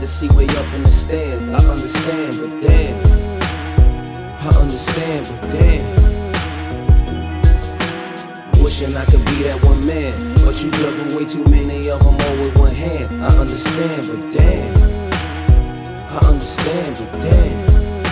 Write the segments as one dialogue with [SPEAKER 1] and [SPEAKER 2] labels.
[SPEAKER 1] to see way up in the stands. I understand, but damn. I understand, but damn. Wishing I could be that one man, but you juggle way too many of them all with one hand. I understand, but damn. I understand, but damn.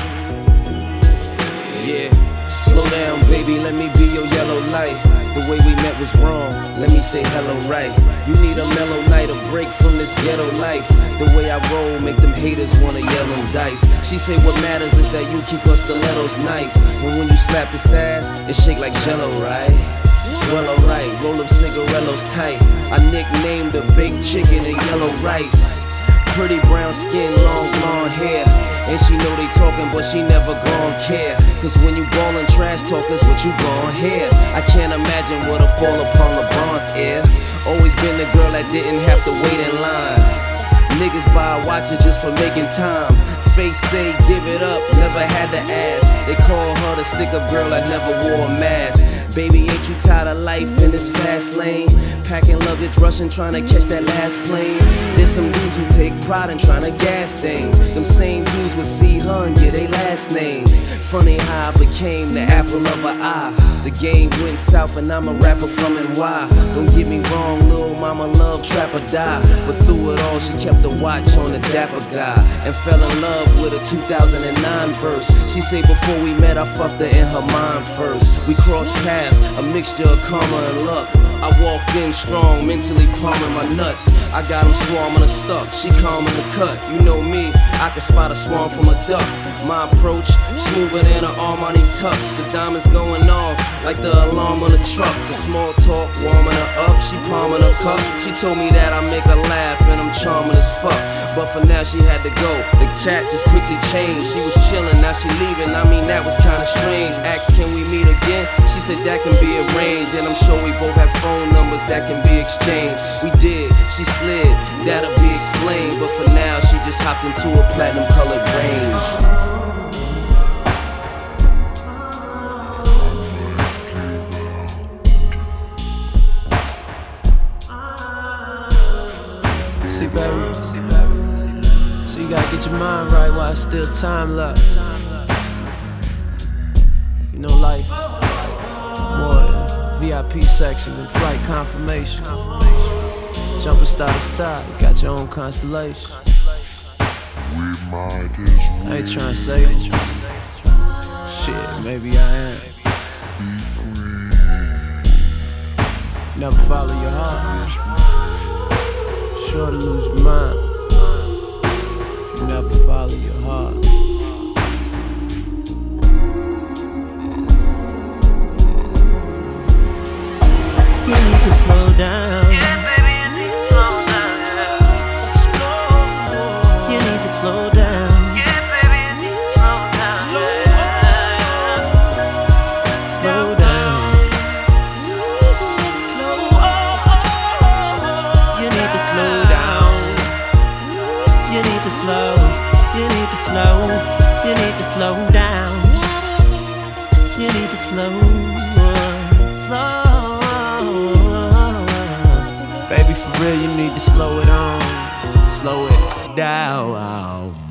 [SPEAKER 1] Yeah, slow down, baby, let me be your yellow light. The way we met was wrong, let me say hello right. You need a mellow night, a break from this ghetto life. The way I roll, make them haters wanna yell them dice. She say what matters is that you keep her stilettos nice. And when you slap this ass, it shake like jello, right? Well, alright, roll up cigarillos tight. I nicknamed the baked chicken and yellow rice. Pretty brown skin, long blonde hair. And she know they talking, but she never gon' care. Cause when you ballin' trash talkers, what you gon' hear? I can't imagine what'll fall upon LeBron's ear. Always been the girl that didn't have to wait in line. Niggas buy watches just for making time. Face say give it up, never had to ask. They call her the stick-up girl that never wore a mask. Baby, ain't you tired of life in this fast lane? Packing luggage, rushing, trying to catch that last plane. There's some dudes who take pride in trying to gas things. Them same dudes would see her and get they last names. Funny how I became the apple of her eye. The game went south and I'm a rapper from NY. Don't get me wrong, little mama love trap or die. But through it all, she kept a watch on the dapper guy. And fell in love with a 2009 verse. She say before we met, I fucked her in her mind first. We crossed paths, a mixture of karma and luck. I walked in strong, mentally palming my nuts. I got them swarming or stuck, she calm in the cut. You know me, I can spot a swarm from a duck. My approach, smoother than an Armani tux. The diamonds going off like the alarm on a truck. The small talk, warming her up, she palming her cup. She told me that I make her laugh and I'm charming as fuck. But for now she had to go, the chat just quickly changed. She was chillin', now she leaving, I mean that was kinda strange. Asked can we meet again, she said that can be arranged. And I'm sure we both have phone numbers that can be exchanged. We did, she slid, that'll be explained. But for now she just hopped into a platinum colored range.
[SPEAKER 2] See, baby, so you gotta get your mind right while it's still time left. You know, life, more VIP sections and flight confirmation. Jumping star to star, you got your own constellation. I ain't tryna say it. Shit, maybe I am. Never follow your heart. Sure to lose your mind if you never follow your heart. You need to slow down.
[SPEAKER 3] Yeah, baby, you need to slow down.
[SPEAKER 2] You need to slow down.
[SPEAKER 3] Yeah, baby, you need to slow down.
[SPEAKER 2] Slow down. You need to slow down. You need to slow. You need to slow. You need to slow down. You need to slow. Baby, for real, you need to slow it on. Slow it down.